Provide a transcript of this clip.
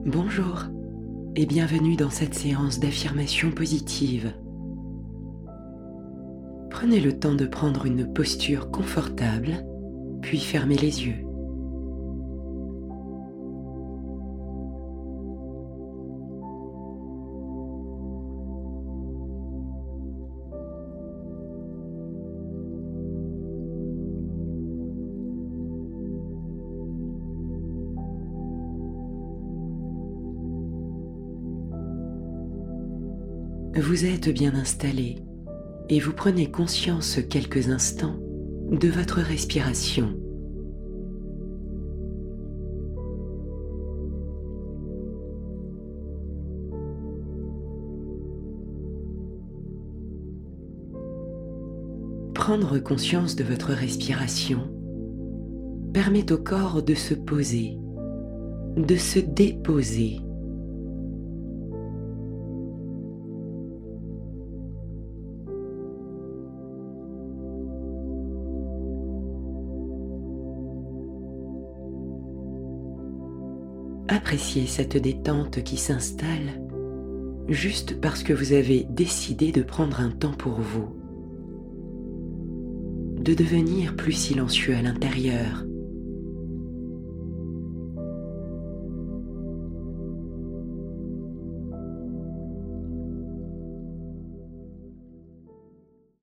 Bonjour et bienvenue dans cette séance d'affirmation positive. Prenez le temps de prendre une posture confortable, puis fermez les yeux. Vous êtes bien installé et vous prenez conscience quelques instants de votre respiration. Prendre conscience de votre respiration permet au corps de se poser, de se déposer. Appréciez cette détente qui s'installe juste parce que vous avez décidé de prendre un temps pour vous, de devenir plus silencieux à l'intérieur,